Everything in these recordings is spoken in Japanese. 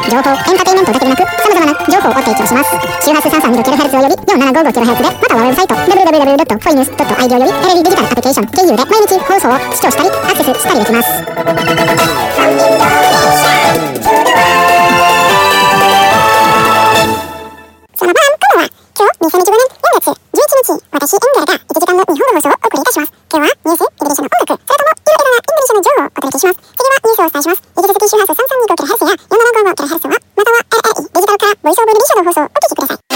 情報、エンターテインメントだけでなく様々な情報を提供します。周波数 335kHz および 4755kHz で、またはウェブサイト www.foinews.id およびテレビデジタルアプリケーション KU で毎日放送を視聴したりアクセスしたりできます。その晩雲は今日2015年4月11日、私エンゲルが1時間の日本語放送をお送りいたします。今日はニュース、イギリスの音楽、それともいろいろなイングリッシュの情報をお届けします。次はニュースをお伝えします。引き続き周波数 335kHz や 4755kHz はまたは RAE デジタルからボイスオブリリッシュの放送をお聞きください。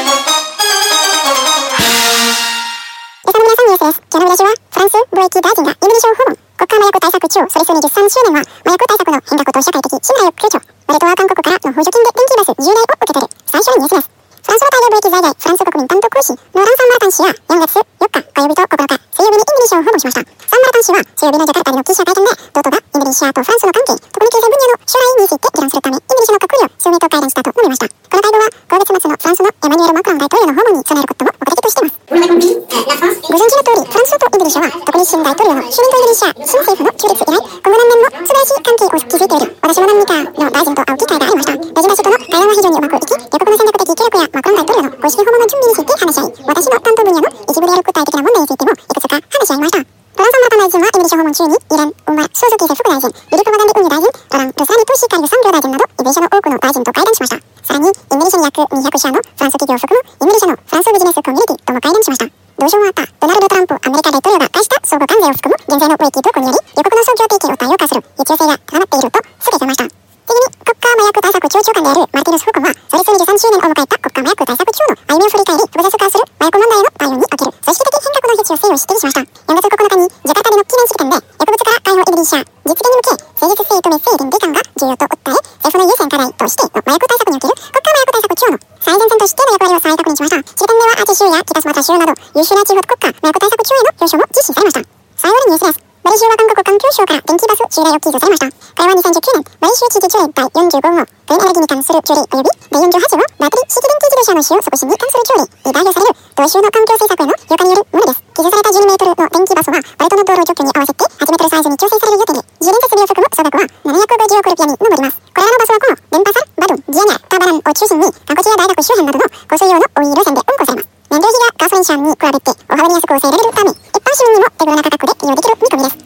皆さんニュースです。今日の見出しはフランス貿易大臣がインドネシアを訪問。国家麻薬対策庁創立23周年は麻薬対策の変革と社会的信頼を強調。ワレトは韓国からの補助金で電気バス10台を受け取る。最初のニュースです。フランスの大量貿易在外フランス国民担当公使ノーラン・サンマラタン氏は4月4日火曜日と9日水曜日にインドネシアを訪問しました。サンマラタン氏は水曜日のジャカルタでの記者会見で同党がインドネシアとフランスの関係、特に経済分野の将来について議論するためインドネシアの閣僚数名と会談したと述べました。この会合は今月末のフランスのエマニュエル・マクロン大統領の訪問に備えることも目的としています。ご存知の通り、フランスとインドネシアは特に新大統領の就任とインドネシア新政府の中立以来今後何年も素晴らしい関係を築いている。私も何人かの大臣と会う機会がありました。レジナ氏との会談は非常にうまくいき、両国の戦略的協力やマクロン大統領の公式訪問の準備について話し合い、私の担当分野の一部である具体的な問題についてもいくつか話し合いました。ロラン・サンマラタン大臣はインドネシア訪問中にイレン・ウンマ・ソーズキーセ副大臣、リリプ・マガンデ運輸大臣、ロラン・ルサーニ・トシカリル産業大臣などインドネシアの多くの大臣と会談しました。さらにインドネシアに約200社のフランス企業を含むインドネシアのフランスビジネスコミュニティとも会談しました。同章もあったドナルド・トランプアメリカ大統領が課した相互関税を含む減税の貿易動向により両国の双協提携を多様化する必要性が高まっているとすぐ述べました。次に国家麻薬対策庁長官であるマルティノス・フーコンは創立23周年を迎えた国家麻薬対策庁の歩みを振り返り複雑化する麻薬問題への対応における組織的変革の必要性を指摘しました。4月9日にジャカルタでの記念式典で薬物から解放インドネシア実現に向け誠実性とメッセージ倫理観が重要と訴え、政府の優先課題としての麻薬対策における国家麻薬対策庁の最前線としての役割を再確認しました。式典ではアーチ州や北スマトラ州など優秀な地方国家麻薬対策庁への表彰も実施されました。最後にニュースです。バリ州は韓国環境省から電気バス10台を寄付されました。これは2019年バリ州知事条例第45号クリーンエネルギーに関する条例及び第48号バッテリー式電気自動車の使用促進に関する条例に代表される同州の環境政策への評価によるものです。寄付された12メートルの電気バスはバルトの道路除去に合わせて8メートルサイズに調整される予定で、充電設備を含む総額は750億ルピアに上ります。これらのバスはこのデンパサル、バドゥン、ジアニャ、ターバランを中心にカンコチや大学周辺などの交通用の多い路線で運行されます。燃料費がガソリン車に比べて大幅に安く抑えられるため、一般市民にも手頃な価格で利用できる見込みです。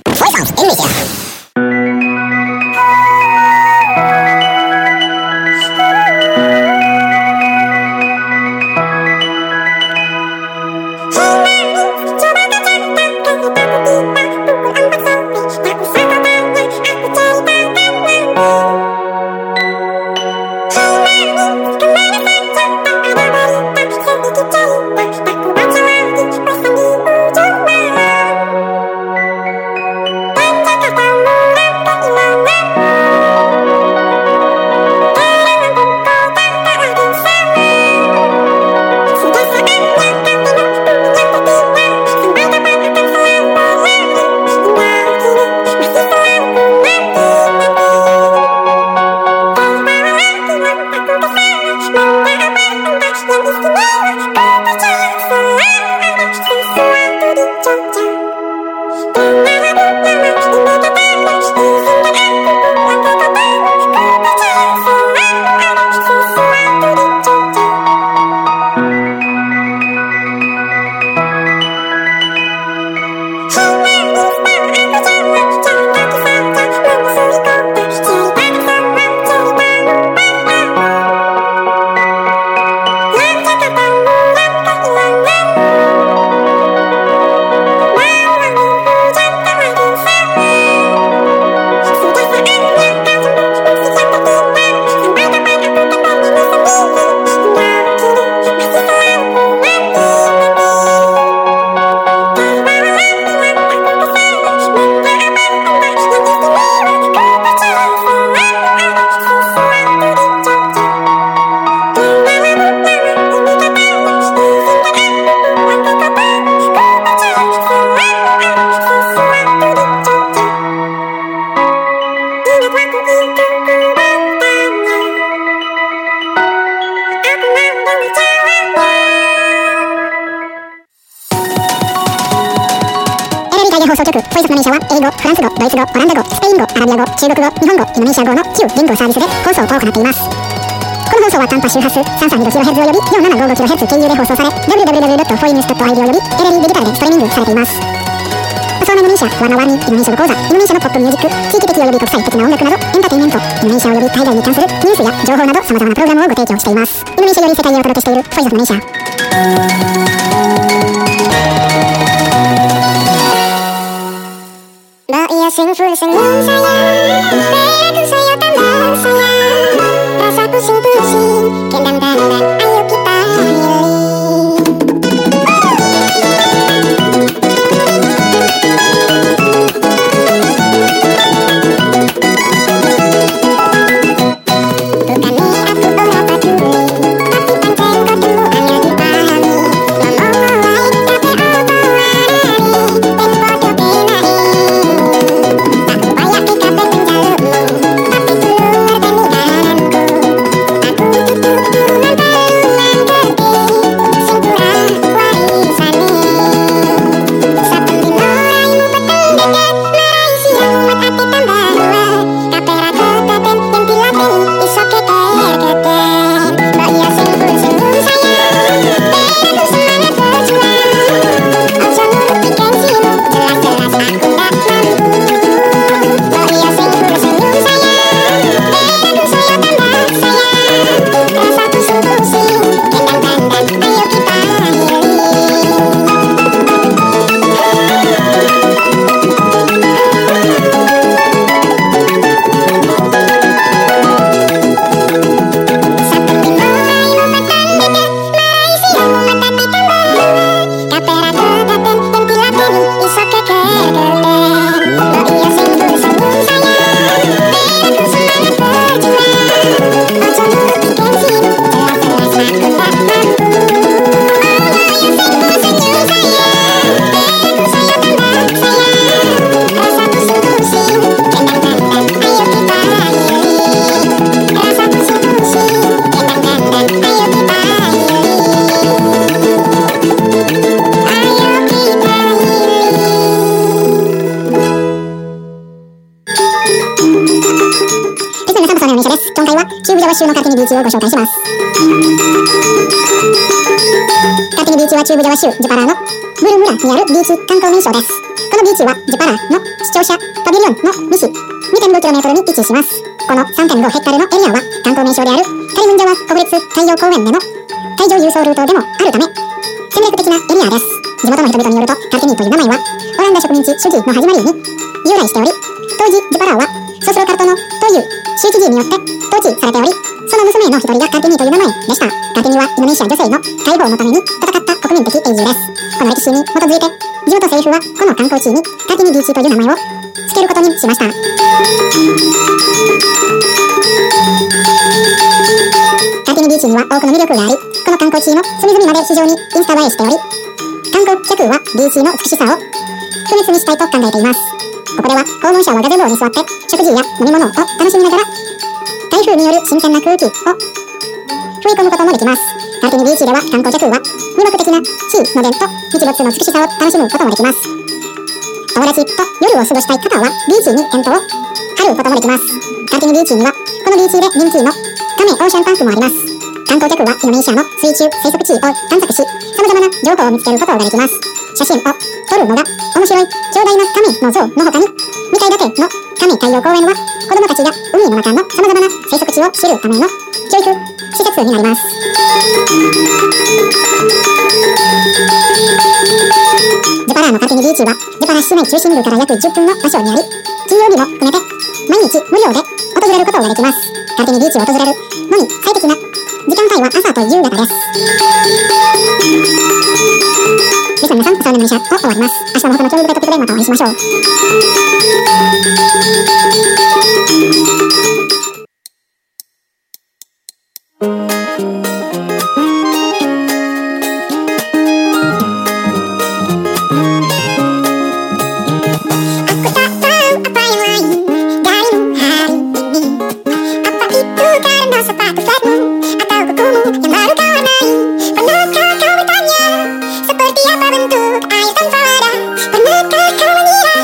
放送送局ボイスオブインドネシアは英語、フランス語、ドイツ語、オランダ語、スペイン語、アラビア語、中国語、日本語、インドネシア語の9言語サービスで放送を行っています。この放送は短波周波数 332kHz および 4755kHz 経由で放送され www.foreigners.id およびテレビデジタルでストリーミングされています。パソナインドネシア、ワナワニ、インドネシア語講座、インドネシアのポップミュージック、地域的および国際的な音楽など、エンターテインメント、インドネシアおよび海外に関するニュースや情報など様々なプログラムをご提供しています。インドネシアより世界へお届けしているボイスオブインドネシア。Boia full senyum saya, perilaku saya tambah sayang, rasa pusing-pusing, kendang dandan, ayo kita healing.州のカルティニビーチをご紹介します。カルティニビーチは中部ジャワ州ジュパラーのブル村にあるビーチ観光名所です。このビーチはジュパラーの視聴者パビリオンの西 2.5km に位置します。この 3.5 ヘクタールのエリアは観光名所であるカリムンジャワ国立太陽公園での海上輸送ルートでもあるため戦略的なエリアです。地元の人々によるとカルティニという名前はオランダ植民地主義の始まりに由来しており、当時ジュパラーはソスロカルトノという州知事によって統治されており、その娘の一人がカルティニという名前でした。カルティニはインドネシア女性の解放のために戦った国民的英雄です。この歴史に基づいて地元政府はこの観光地にカルティニビーチという名前を付けることにしました。カルティニビーチには多くの魅力があり、この観光地の隅々まで非常にインスタ映えしており、観光客はビーチの美しさを不滅にしたいと考えています。ここでは訪問者はガゼボウに座って食事や飲み物を楽しみながら台風による新鮮な空気を吹い込むこともできます。カルティニビーチでは観光客は魅力的な地の伝と日没の美しさを楽しむこともできます。友達と夜を過ごしたい方はビーチにテントを張ることもできます。カルティニビーチにはこのビーチで人気のカメオーシャンパークもあります。観光客はインドネシアの水中生息地を探索し、様々な情報を見つけることができます。写真を撮るのが面白い長大なカメの像の他に、2階建てのカメ海洋公園は子供たちが海の中の様々な生息地を知るための教育施設になります。ジュパラーのカルティニビーチはジュパラ市内中心部から約10分の場所にあり、金曜日も含めて毎日無料で訪れることができます。カルティニビーチを訪れるのに最適な時間帯は朝と夕方です。ですので皆さん、朝の電車を終わります。明日も他の興味深いトピックでまたお会いしましょう。Pernahkah kau bertanya seperti apa bentuk air tanpa wadah? Pernahkah kau mengira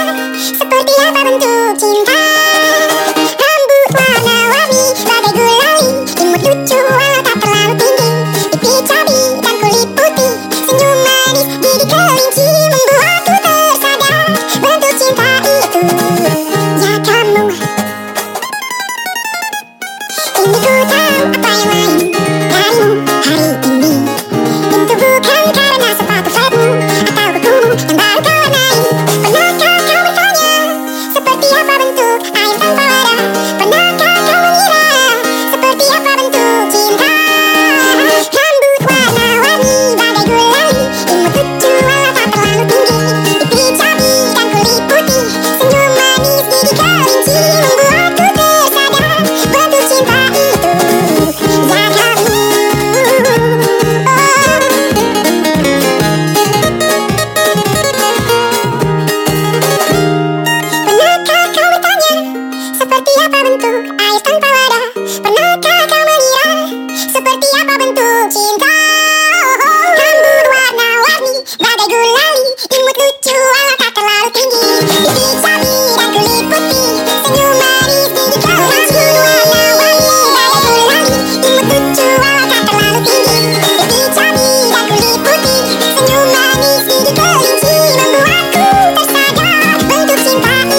apa bentuk air tanpa wadah? Pernahkah kau mengira seperti apa bentuk cinta? Kamu warna-warni bagai gulali, imut lucu ala tak terlalu tinggi. Pipi cabi dan kulit putih, senyum manis gigi kau. Kamu warna-warni bagai gulali, imut lucu ala tak terlalu tinggi. Pipi cabi dan kulit putih, senyum manis gigi kelinci, membuatku tersadar bentuk cinta itu.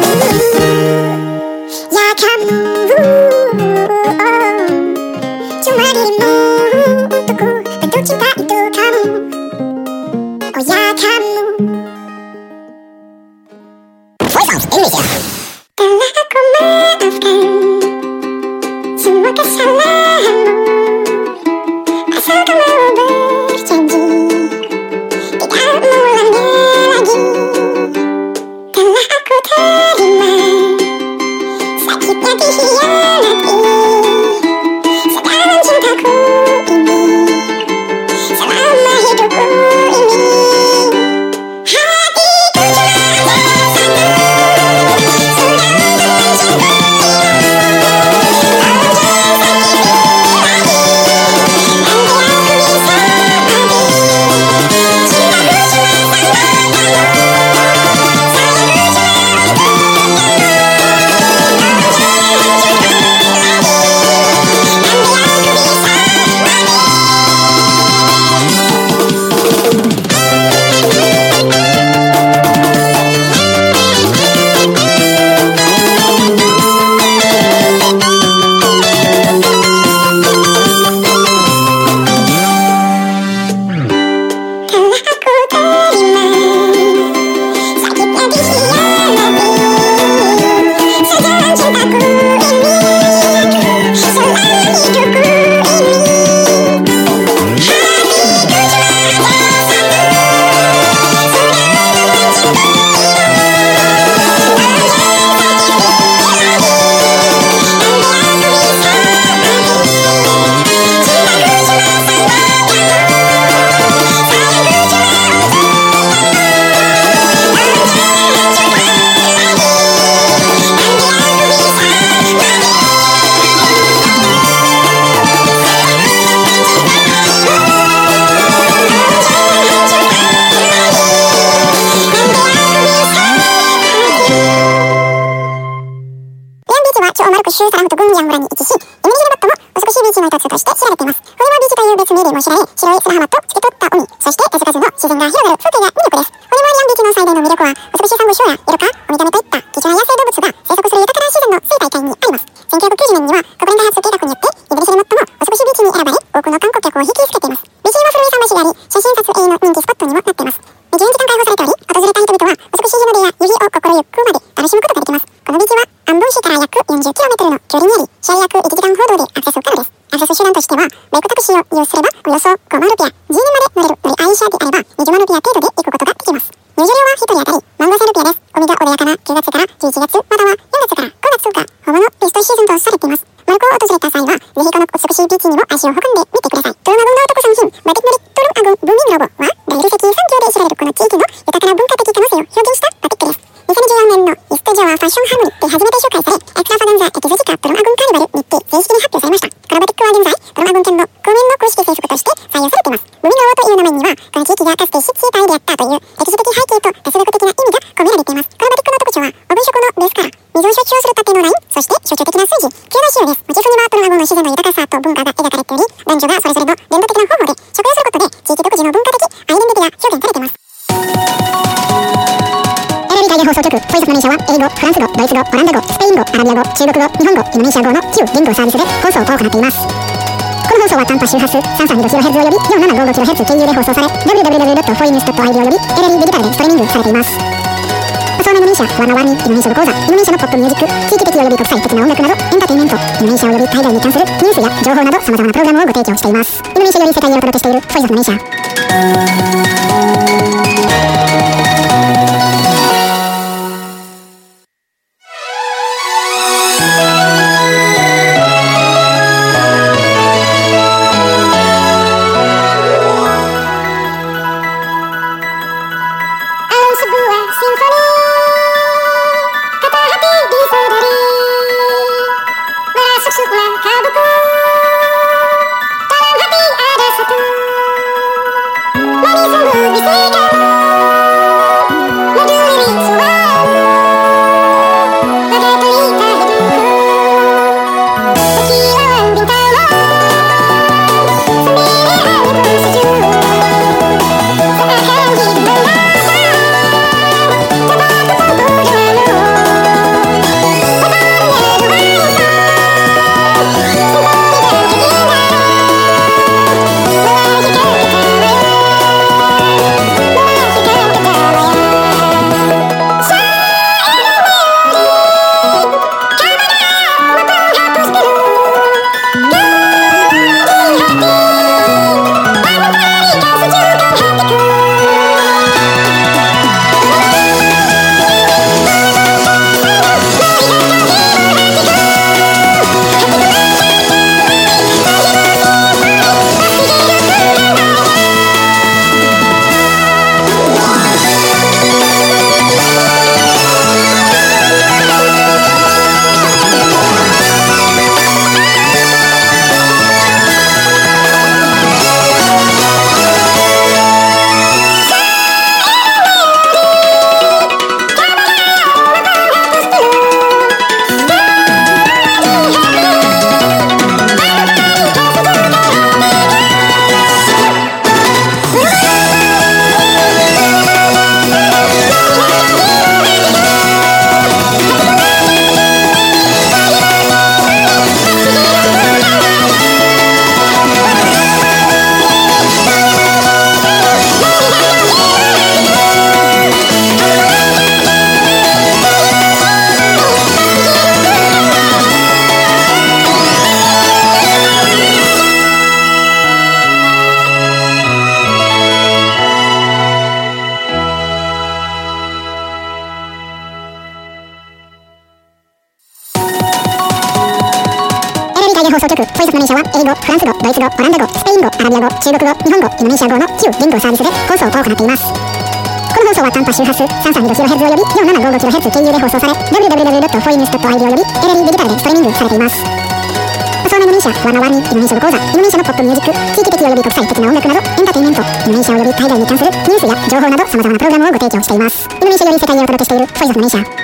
Ya kamu, cuma dirimu untukku, bentuk cinta itu kamu. Oh ya kamu. Voice of Indonesia. Telah aku maafkan semua kesalahanmu, asal kau mau berjanji tidak mengulangnya lagi. Telah aku terima sakitnya dikhianati, sedalam cintaku ini, selama hidupku ini. Hatiku cuma ada satu, sudah mencintai. Kau jangan sakiti lagi, nanti aku bisa mati. Cintaku cuma sama kamu, sayangku cuma untuk kamu. Kau jangan hancurkan lagi, nanti aku bisa mati. Telah aku terima sakitnya dikhianati, sejalan cintaku ini, selama hidupku ini. Hatiku cuma ada satu, sudah mencintai. Kau jangan sakiti lagi, nanti aku bisa mati. Cintaku cuma sama kamu, sayangku cuma untuk kamu. Kau jangan hancurkan lagi, nanti aku bisa mati.レアンビーチは超丸く周サラフと軍ヤン村に位置し、イメージロボットも美しいビーチの一つとして知られています。これはビーチという別名でも知られ、白い砂浜と透き通った海、そして手つかずの自然が広がる風景が魅力です。これもリアンビーチの最大の魅力は、美しいサンゴ礁やイルカ、オミガメといった貴重な野生動物が生息する豊かな自然の生態系にあります。1990年には国連開発計画によってイギリスで最も美しいビーチに選ばれ、多くの観光客を引きつけています。ビーチには古い桟橋があり、写真撮影の人気スポットにもなっています。24時間開放されており、訪れた人々は美しい日の出や夕日を心ゆくまで楽しむことができます。このビーチはアンボン市から約 40km の距離にあり、試合約1時間ほどでアクセス可能です。アクセス手段としては、バイクタクシーを利用すればおよそ5万ルピア、10人まで乗れる乗り合い車であれば20万ルピア程度で行くことができます。入場料は1人当たり15,000ルピアです。海が穏やかな9月から11月、または4月から5月がホモのベストシーズンとされています。マルコを訪れた際は、ぜひこの美しいビーチにも足を運んでみてください。トルマ軍の男3品、バティクノリトルア軍ブーミングロボは、大理石産業で知られるこの地域の豊かな文化的可能性を表現したバティックです。2014年のイストジョアファッションハーモニーで初めて紹介され、エクサファダンザエキゾチカトルマ軍カーニバルにて正式に発表されました。このバティックは現在、トルマ軍県の公園の公式制服として採用されています。ブーミングロボという名前には、この地域がかつて湿地帯であったという歴史的背景と脱力的な意味が込められています。このバティックの特徴は、オブン色のベースから水を象徴する縦のライン、そして象徴的な数字、急な仕様です。モチーフにはトルマ軍の自然の豊かさと文化が描かれており、男女がそれぞれの伝統的な方法で着用することで、地域独自の文化的アイデンティティが表現されています。LB タイで放送局、ポイズの名社は英語、フランス語、ドイツ語、オランダ語、スペイン語、アラビア語、中国語、日本語、インドネシア語の9言語サービスで放送を行っています。この放送は短波周波数 332kHz および 4755kHz 経由で放送され、www.foreigners.id および LB デジタルでストリーミングされています。パソーナインドネシア、ワンナワンにインドネシア語講座、インドネシアのポップミュージック、地域的および国際的な音楽など、エンターテインメント、インドネシアおよび海外に関するニュースや情報など様々なプログラムをご提供しています。インドネシアより世界へお届けしているフォイスオブネシア。Sebuah simfoni kata hati disadari. 送局フォイスノネシアは英語、フランス語、ドイツ語、オランダ語、スペイン語、アラビア語、中国語、日本語、インドネシア語の旧言語サービスで放送を行っています。この放送は短波周波数 332kHz および 4755kHz 経由で放送され www.foines.id および LLE デジタルでストリーミングされています。ソーナインドネシア、ワナワニ、インドネシア語講座、インドネシアのポップミュージック、地域的および国際的な音楽など、エンターテインメント、インドネシアおよび海外に関するニュースや情報など様々なプログラムをご提供しています。インドネシアより世界へお届けしているフォイスノネシア。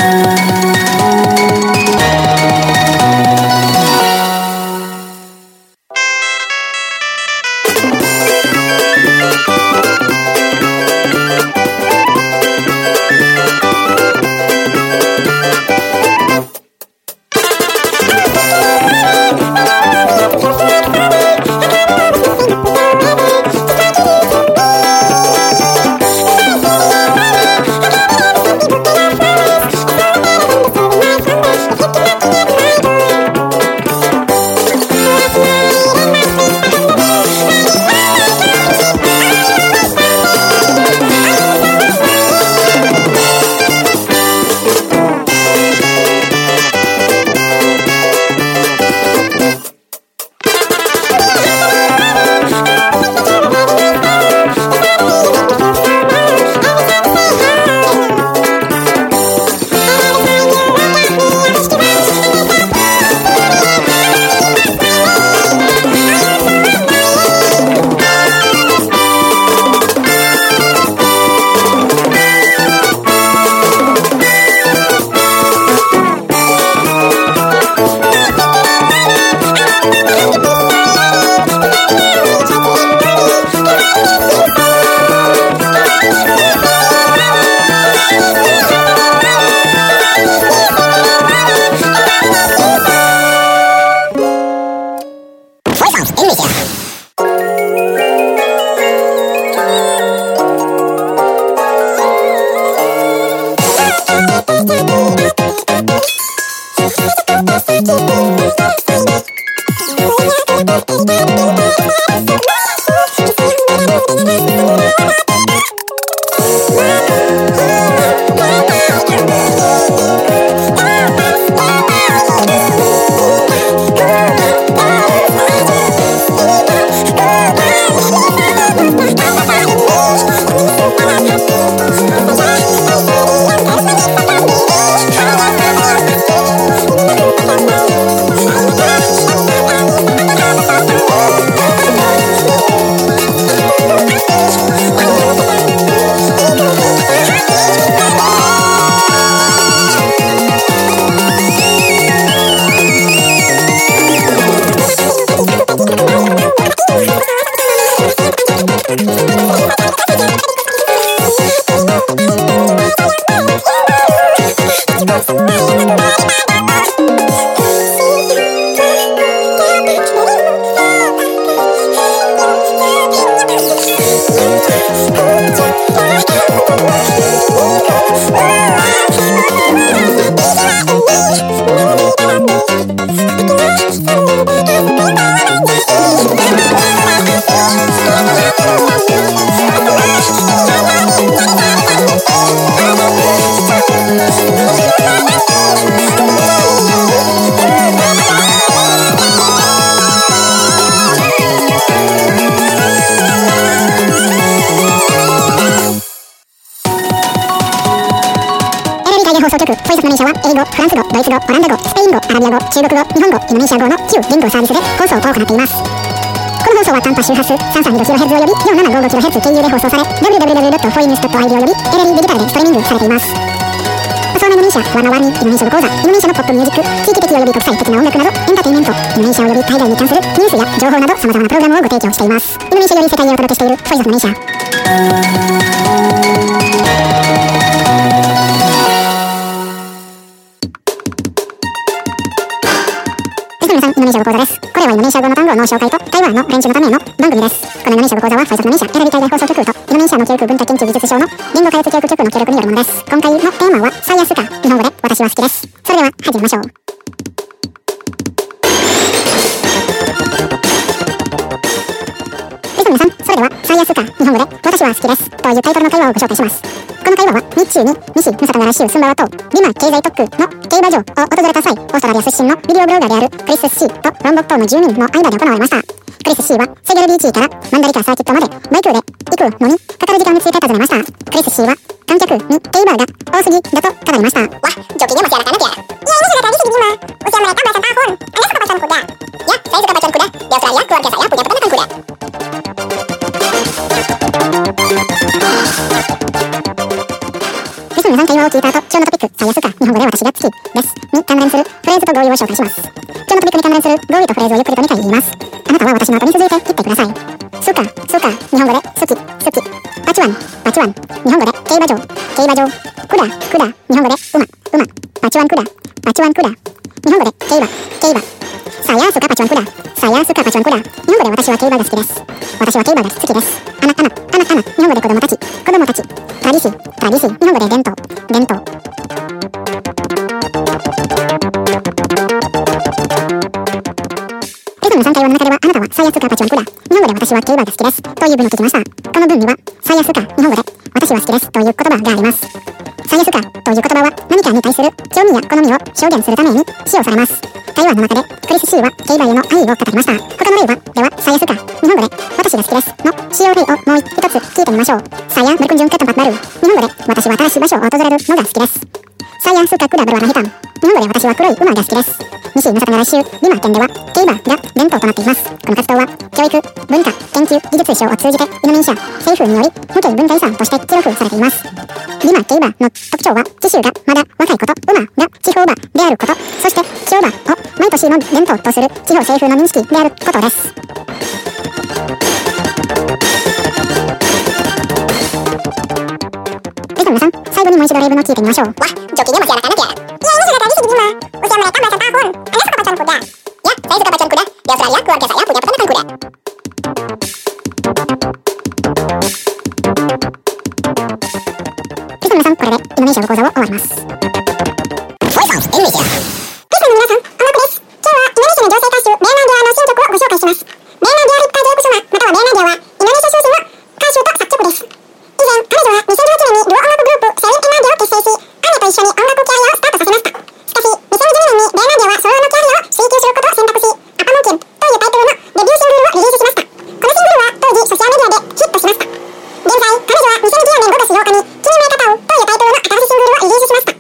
放送局フォイスノネシアは英語、フランス語、ドイツ語、オランダ語、スペイン語、アラビア語、中国語、日本語、インドネシア語の旧言語サービスで放送を行っています。この放送は短波周波数 332kHz および 4755kHz 経由で放送され www.foines.id および LLE デジタルでストリーミングされています。ソーナインドネシア、ワナワニ、インドネシア語講座、インドネシアのポップミュージック、地域的および国際的な音楽など、エンターテインメント、インドネシアおよび海外に関するニュースや情報など様々なプログラムをご提供しています。インドネシアより世界へお届けしているフォイスノネシア。インドネシア語講座です。これはインドネシア語の単語の紹介と台湾の練習のための番組です。このインドネシア語講座はフォイスノネシア選び会で放送局とインドネシアの教育文化研究技術省の言語開発教育局の協力によるものです。今回のテーマは最安か、日本語で私は好きです。それでは始めましょう。皆さん、それでは最安か、日本語で私は好きですというタイトルの会話をご紹介します。 この会話は日中に西ムサタナラ州スンバワ島リマ経済特区の競馬場を訪れた際、オーストラリア出身のビデオブロガーであるクリス・シーとロンボットの住民の間で行われました。クリス・シーはセギャルビーチからマンダリカサーキットまでバイクで行くのにかかる時間について尋ねました。クリス・シーは観客に競馬が多すぎだと語りました。わ、joki dia masih anak-anak ya? Ya ini sudah tradisi di Bima. Usia mereka belasan tahun. Anda suka pacuan kuda? Ya, saya suka pacuan kuda. Di Australia, keluarga saya punya peternakan kuda.ですの皆さん、会話を聞いた後、今日のトピック、最安か日本語で私が好きですに関連するフレーズと語彙を紹介します。今日のトピックに関連する語彙とフレーズをゆっくりと2回言います。あなたは私の後に続いて言ってください。スカ、スカ、日本語で好き、好き。パチワン、パチワン、日本語で競馬場、競馬場。クダ、クダ、日本語で馬、馬。パチワンクダ、パチワンクダ。日本語で競馬、競馬。サヤスカパチワンクダ、サヤスカパチワンクダ。日本語で私は競馬が好きです。私は競馬が好きです。アナ、アナ、アナ、アナ。日本語で子供たち、子供たち。タリシ、タリシ。日本語で伝統、伝統。今日の3会話の中では、あなたはサヤスカパチワンクダ、日本語で私は競馬が好きですという文を聞きました。この文には、サヤスカ、日本語で私は好きですという言葉があります。サヤスカという言葉は何かに対する興味や好みを表現するために使用されます。会話の中でクリス・シーは競馬への愛を語りました。他の例はサヤスカ、日本語で私が好きですの使用例をもう一つ聞いてみましょう。Saya berkunjung ke tempat baru、日本語で私は新しい場所を訪れるのが好きです。Saya suka kuda berwarna hitam、日本語で私は黒い馬が好きです。西ヌサタナラ州リマ県では競馬が伝統となっています。この活動は教育、文化、研究、技術賞を通じてイノミン社、政府により無形文化遺産として記録されています。リマ競馬の特徴は騎手がまだ若いこと、馬が地方馬であること、そして騎馬を毎年の伝統とする地方政府の認識であることです。皆さん、最後にもう一度例文を聞いてみましょう。Wah, jokinya masih anak-anak ya? Ya, ini sudah tradisi di Bima. Usia mereka belasan tahun. Anda suka pacuan kuda? Ya, saya suka pacuan kuda. Di Australia, keluarga saya punya peternakan kuda.皆さん、これでイノネシア語講座を終わります。Voice of Indonesia。リスナーの皆さん、オマコです。今日はイノネシアの行政歌手ベーナンディアの新曲をご紹介します。ベーナンディア・リッター・ジェイクソマ、またはベーナンディアはイノネシア出身の歌手と作曲です。以前、彼女は2018年にルオ音楽グループセリン・エナンディを結成し、アンネと一緒に音楽キャリアをスタートさせました。しかし、2012年にベーナンディアはソロのキャリアを追求することを選択し、アパモンキンというタイトルのデビューシングルをリリースしました。このシングルは当時ソシャルメディアでヒットしました。現在、彼女は2014年5月8日に君の見え方をというタイトルの新しいシングルをリリースしました。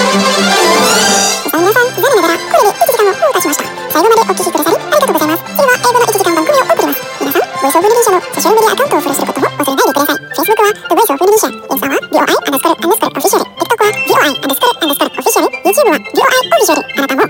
皆さん、残念ながらこれで1時間を経過しました。最後までお聞きくださりありがとうございます。次は英語の1時間番組を送ります。皆さん、ボイスオブリリーシャのソシャルメディアアカウントをフォローすることも忘れないでください。Facebook は The Voice of Lilisha、インスタは BOI__Official、TikTok は BOI__Official、YouTube は BOI__Official、あなたも